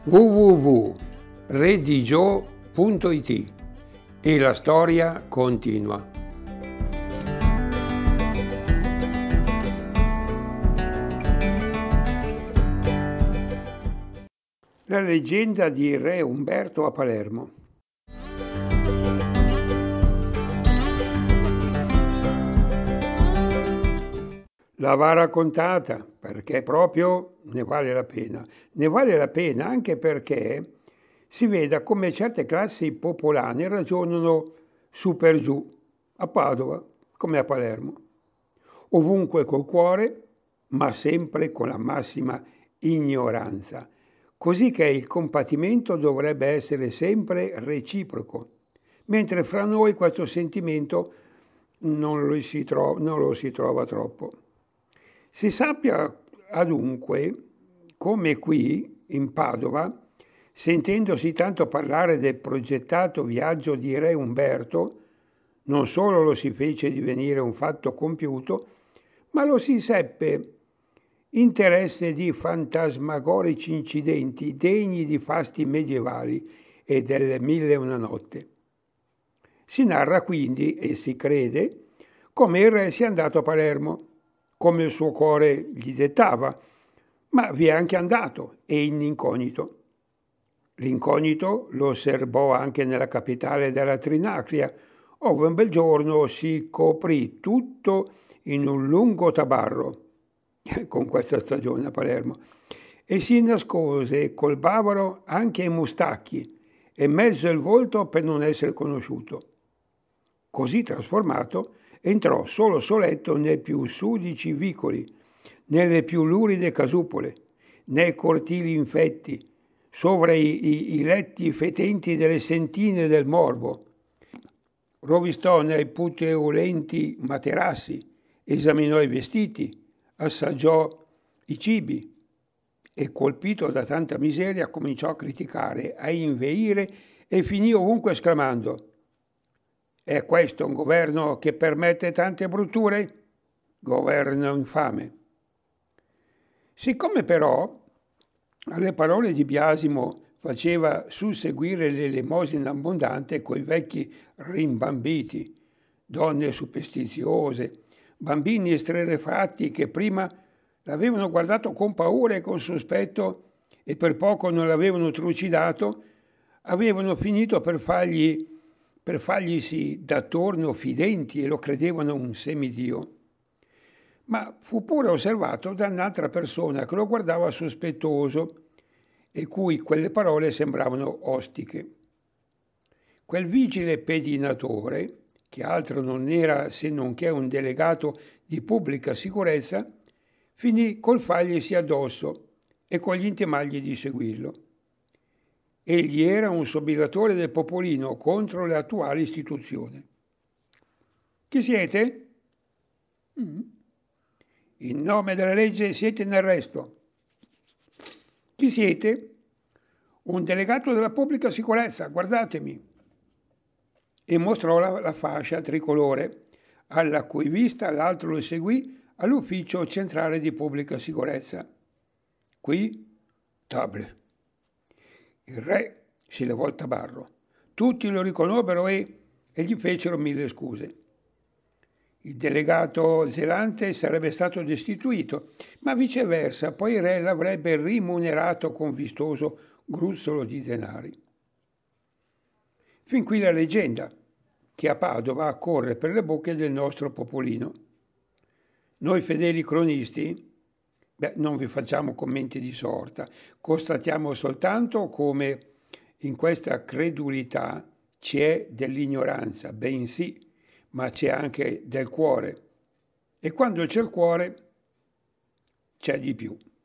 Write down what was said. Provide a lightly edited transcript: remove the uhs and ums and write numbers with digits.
www.redigio.it e la storia continua. La leggenda di Re Umberto a Palermo. La va raccontata perché proprio ne vale la pena. Ne vale la pena anche perché si veda come certe classi popolane ragionano su per giù, a Padova come a Palermo, ovunque col cuore, ma sempre con la massima ignoranza, così che il compatimento dovrebbe essere sempre reciproco, mentre fra noi questo sentimento non lo si trova troppo. Si sappia adunque come qui, in Padova, sentendosi tanto parlare del progettato viaggio di Re Umberto, non solo lo si fece divenire un fatto compiuto, ma lo si seppe interesse di fantasmagorici incidenti degni di fasti medievali e delle Mille e una notte. Si narra quindi, e si crede, come il re sia andato a Palermo, come il suo cuore gli dettava, ma vi è anche andato e in incognito. L'incognito lo serbò anche nella capitale della Trinacria, ove un bel giorno si coprì tutto in un lungo tabarro, con questa stagione a Palermo, e si nascose col bavaro anche i mustacchi e mezzo il volto per non essere conosciuto. Così trasformato, entrò solo soletto nei più sudici vicoli, nelle più luride casupole, nei cortili infetti, sovra i letti fetenti delle sentine del morbo. Rovistò nei puteolenti materassi, esaminò i vestiti, assaggiò i cibi e, colpito da tanta miseria, cominciò a criticare, a inveire e finì ovunque esclamando: «È questo un governo che permette tante brutture? Governo infame!» Siccome però alle parole di biasimo faceva susseguire l'elemosina abbondante coi vecchi rimbambiti, donne superstiziose, bambini esterrefatti che prima l'avevano guardato con paura e con sospetto e per poco non l'avevano trucidato, avevano finito per farglisi d'attorno fidenti e lo credevano un semidio. Ma fu pure osservato da un'altra persona che lo guardava sospettoso e cui quelle parole sembravano ostiche. Quel vigile pedinatore, che altro non era se non che un delegato di pubblica sicurezza, finì col farglisi addosso e con gli intimargli di seguirlo. Egli era un sobiratore del popolino contro l'attuale istituzione. Chi siete? In nome della legge siete in arresto. Chi siete? Un delegato della pubblica sicurezza, guardatemi. E mostrò la fascia tricolore, alla cui vista l'altro lo seguì all'ufficio centrale di pubblica sicurezza. Qui, table. Il re si levò il tabarro. Tutti lo riconobbero e gli fecero mille scuse. Il delegato zelante sarebbe stato destituito, ma viceversa poi il re l'avrebbe rimunerato con vistoso gruzzolo di denari. Fin qui la leggenda, che a Padova corre per le bocche del nostro popolino. Noi fedeli cronisti, non vi facciamo commenti di sorta, constatiamo soltanto come in questa credulità c'è dell'ignoranza, bensì, ma c'è anche del cuore. E quando c'è il cuore, c'è di più.